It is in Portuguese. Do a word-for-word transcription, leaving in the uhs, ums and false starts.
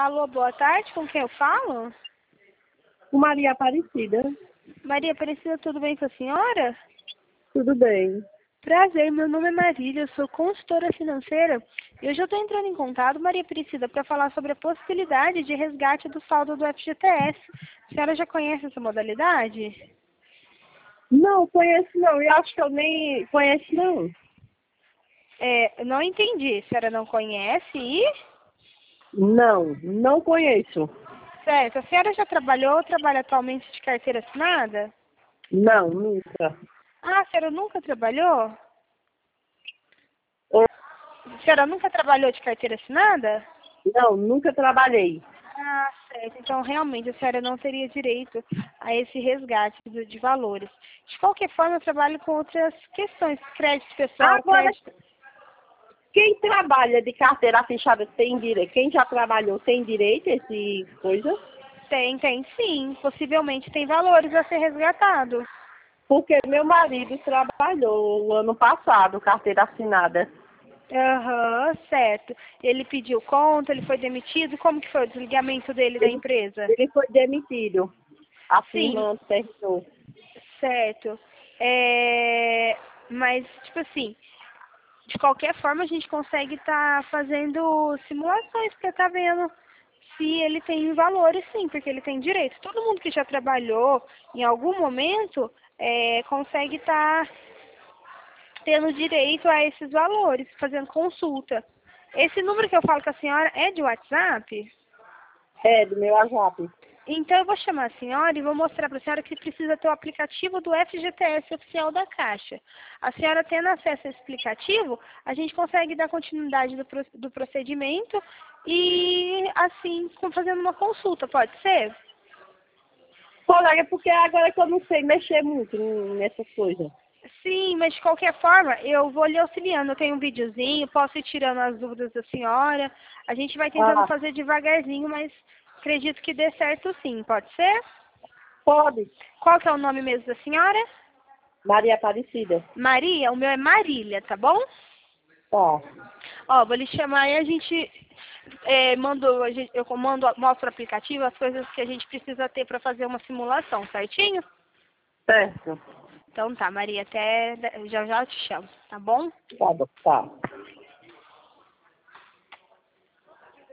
Alô, boa tarde, com quem eu falo? Com Maria Aparecida. Maria Aparecida, tudo bem com a senhora? Tudo bem. Prazer, meu nome é Marília, eu sou consultora financeira e hoje eu estou entrando em contato, Maria Aparecida, para falar sobre a possibilidade de resgate do saldo do F G T S. A senhora já conhece essa modalidade? Não, conheço não. E acho que eu nem conheço não. É, não entendi, a senhora não conhece e... Não, não conheço. Certo, a senhora já trabalhou ou trabalha atualmente de carteira assinada? Não, nunca. Ah, a senhora nunca trabalhou? Ou- A senhora nunca trabalhou de carteira assinada? Não, nunca trabalhei. Ah, certo. Então, realmente, a senhora não teria direito a esse resgate do- de valores. De qualquer forma, eu trabalho com outras questões. Crédito pessoal, Agora, crédito... quem trabalha de carteira fechada tem direito? Quem já trabalhou tem direito a esse coisa? Tem, tem sim. Possivelmente tem valores a ser resgatado. Porque meu marido trabalhou o ano passado, carteira assinada. Aham, certo. Ele pediu conta, ele foi demitido. Como que foi o desligamento dele da Ele, empresa? ele foi demitido. A Sim, firma terminou. certo. É... Mas, tipo assim, de qualquer forma, a gente consegue estar fazendo simulações para estar vendo se ele tem valores, sim, porque ele tem direito. Todo mundo que já trabalhou em algum momento é, consegue estar tendo direito a esses valores, fazendo consulta. Esse número que eu falo com a senhora é de WhatsApp? É, do meu WhatsApp. Então eu vou chamar a senhora e vou mostrar para a senhora que precisa ter o aplicativo do F G T S oficial da Caixa. A senhora tendo acesso a esse aplicativo, a gente consegue dar continuidade do, pro- do procedimento e assim, com- fazendo uma consulta, pode ser? Colega, porque agora que eu não sei mexer muito nessas coisas. Sim, mas de qualquer forma, eu vou lhe auxiliando. Eu tenho um videozinho, posso ir tirando as dúvidas da senhora. A gente vai tentando Ah, fazer devagarzinho, mas acredito que dê certo sim, pode ser? pode. Qual que é o nome mesmo da senhora? Maria Aparecida. Maria, o meu é Marília, tá bom? Tá. Ó, vou lhe chamar e a gente é, mando, a gente, eu mando, mostro o aplicativo, as coisas que a gente precisa ter para fazer uma simulação, certinho? Certo. Então tá, Maria, até já já te chamo, tá bom? Tá, bom, tá.